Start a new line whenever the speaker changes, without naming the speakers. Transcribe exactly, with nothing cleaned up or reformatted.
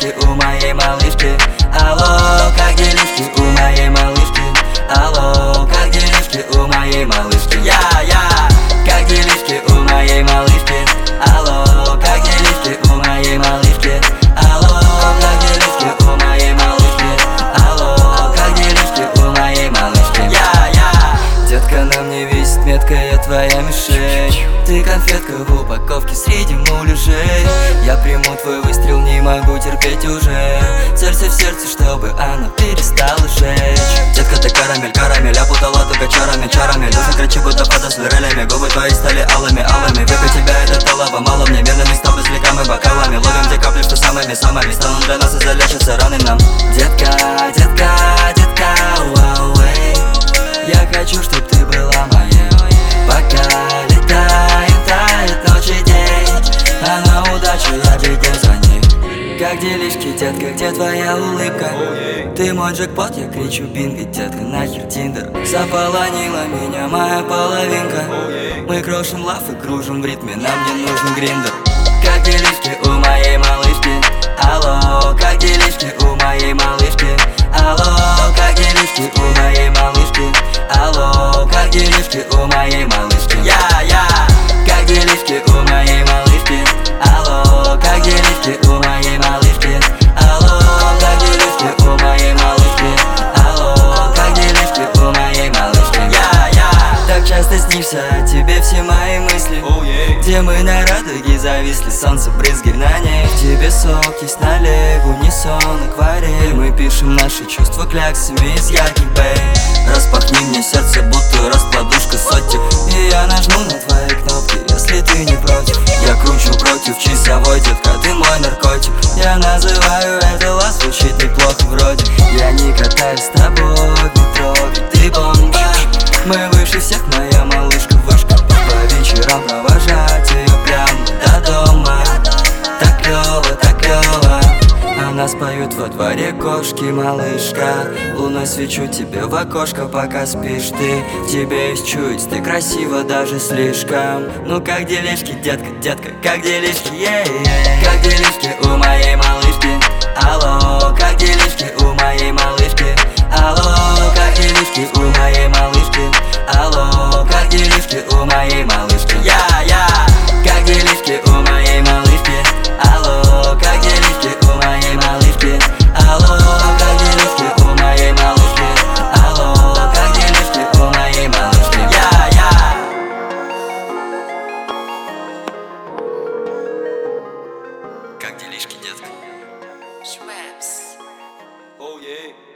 делишки у моей малышки? Алло, как делишки у моей малышки? Алло, как делишки у моей малышки? Я, я, как делишки у моей малышки? Алло, как делишки у моей малышки? Алло, как делишки у моей малышки? Алло, как делишки у моей малышки? Я, я, детка, на мне висит метка, я твоя мишень. Ты конфетка в упаковке среди муляжей. Я приму твой выстрел, не могу терпеть уже. Целься в сердце, чтобы оно перестало жечь. Детка, ты карамель, карамель, опутала только чарами, чарами. Душа кричит, будто фото с дурелями. Губы твои стали алыми, алыми. Выпить тебя это талого, мало мне. Мирными стопы с ликами, бокалами. Ловим те капли, что самыми, самыми станут для нас и залечатся раны нам. Детка, детка, детка, вау, эй. Я хочу, чтоб ты была моей. Пока летает, тает ночь и день, а на удачу я бегу за ней. Как делишки, детка, где твоя улыбка? Ты мой джекпот, я кричу бинго, детка, нахер тиндер. Заполонила меня моя половинка. Мы крошим лав и кружим в ритме, нам не нужен гриндер. Как делишки у моей малышки? Алло, как делишки у моей малышки? Алло, как делишки у моей малышки? Алло, как делишки у моей малышки? Я, я, как делишки у моей малышки? Алло, как делишки у моей малышки? Алло, как делишки у моей малышки? Алло, как делишки у моей малышки? Я, я, так часто снишься о тебе все мои мысли. oh, yeah. Где мы на радуге зависли, солнце брызги на ней. В тебе сок есть налег, унисон, акварель. Мы пишем наши чувства кляксами из ярких бэй. Распахни мне сердце, будто раскладушка сотик. И я нажму на твои кнопки, если ты не против. Я кручу против часовой, детка, ты мой наркотик. Я называю это лас, звучит неплохо вроде. Я не катаюсь с тобой в метро, ведь ты бомба. Мы выше всех, моя малышка, вышка. По вечерам провожать ее прямо до дома. Так клёво, так клёво. Она споют во дворе кошки, малышка. Луной свечу тебе в окошко, пока спишь ты. В тебе есть чуть, ты красива даже слишком. Ну как делишки, детка, детка, как делишки, yeah, yeah. Как делишки у моей малышки? Алло, как делишки у моей малышки? Алло, как делишки у моей малышки? Алло, как делишки у моей малышки? Я, я, как делишки у моей малышки? Алло, как делишки у моей малышки? Алло, как делишки у моей малышки? Алло, как делишки у моей малышки? Я, я. Как делишки, детка?
Schweppes.
Oh, yeah.